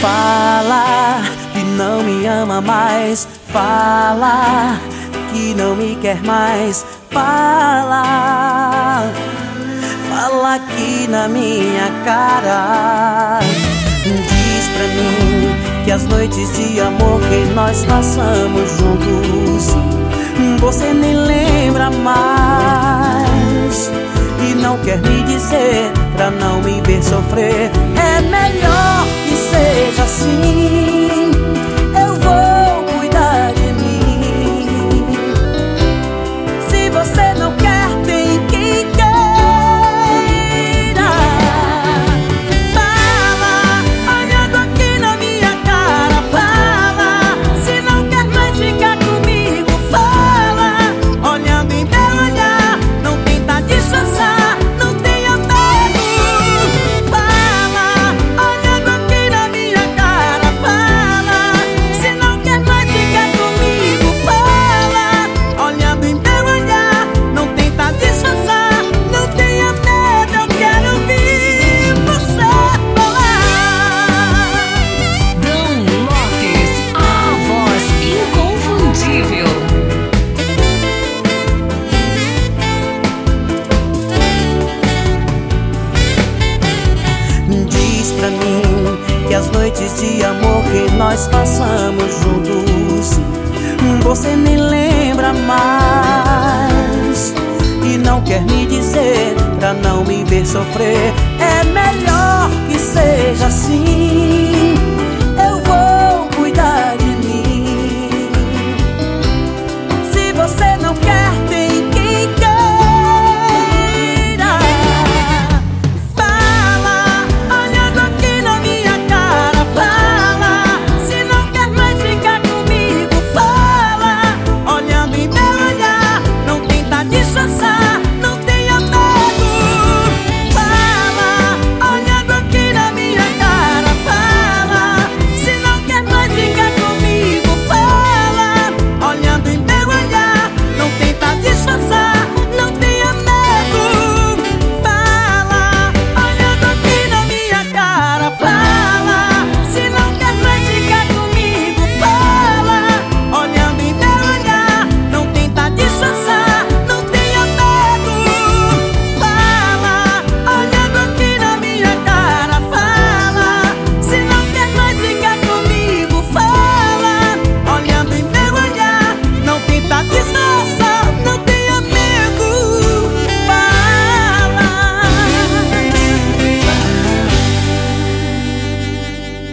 Fala que não me ama mais, fala que não me quer mais, fala, fala aqui na minha cara. Diz pra mim que as noites de amor que nós passamos juntos você nem lembra mais, e não quer me dizer pra não me ver sofrer. É melhor que seja assim, eu vou cuidar de mim. Se você não quer, tem quem queira. Fala, olhando aqui na minha cara, fala. Se não quer mais ficar comigo, fala. Olhando em meu olhar, não tenta disfarçar, não tenha medo. Fala, olhando aqui na minha cara, fala. Se não quer mais ficar comigo, fala. Olhando em meu olhar, não tenta disfarçar, não tenha medo, eu quero ouvir você falar. Dan Lopes, a voz inconfundível. Diz pra mim que as noites de amor que nós passamos juntos você nem lembra mais, e não quer me dizer pra não me ver sofrer. É melhor que seja assim,